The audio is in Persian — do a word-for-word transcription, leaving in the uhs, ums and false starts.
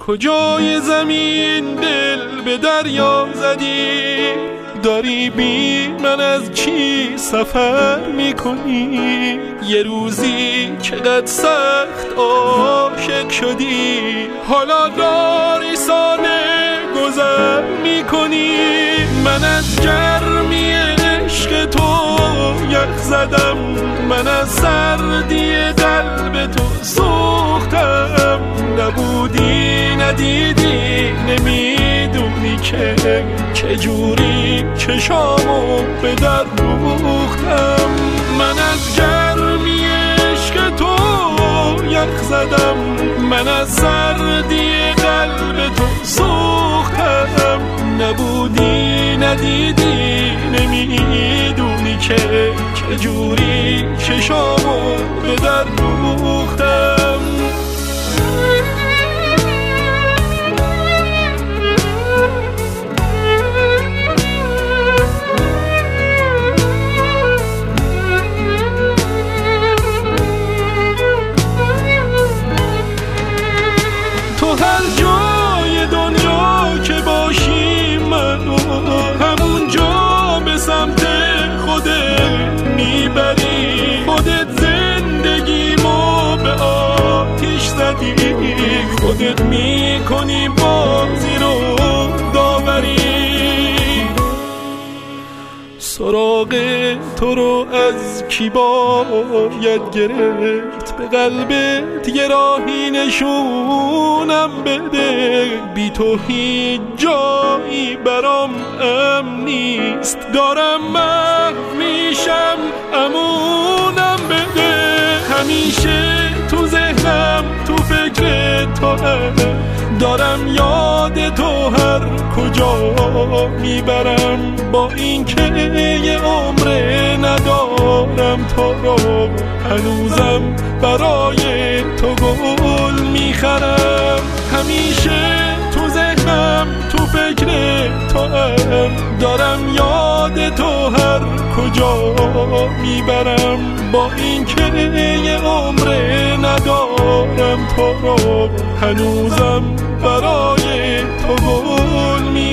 کجای زمین دل به دریا زدی؟ داری بی من از چی سفر میکنی؟ یه روزی چقدر سخت عاشق شدی، حالا داری ساده گذر میکنی. من از گرمی عشق تو یخ زدم، من از سردی قلب تو سوختم. نبودی ندیدی نمیدونی که چجوری چشامو به در دوختم. من از گرمی عشق تو یخ زدم، من از سردی قلب تو سوختم. نبودی ندیدی نمیدونی که چجوری چشامو به در دوختم. تو هر جای دنیا که باشی منو همونجا به سمت خودت میبری. خودت زندگیمو به آتیش زدی، خودت میکنی بازی رو داوری. سراغ تو رو از کی باید گرفت؟ به قلبت یه راهی نشونم بده. بی تو هیچ جایی برام امن نیست، دارم محو میشم امونم بده. همیشه تو ذهنم تو فکر تو هم، دارم یاد تو هر کجا میبرم. با این که یه عمره ندارم تو رو، هنوزم برای تو گل میخرم. همیشه تو ذهنم تو فکر تو هم، دارم یاد تو هر کجا میبرم. با این که یه عمره ندارم تو رو، هنوزم برای تو گل میخرم.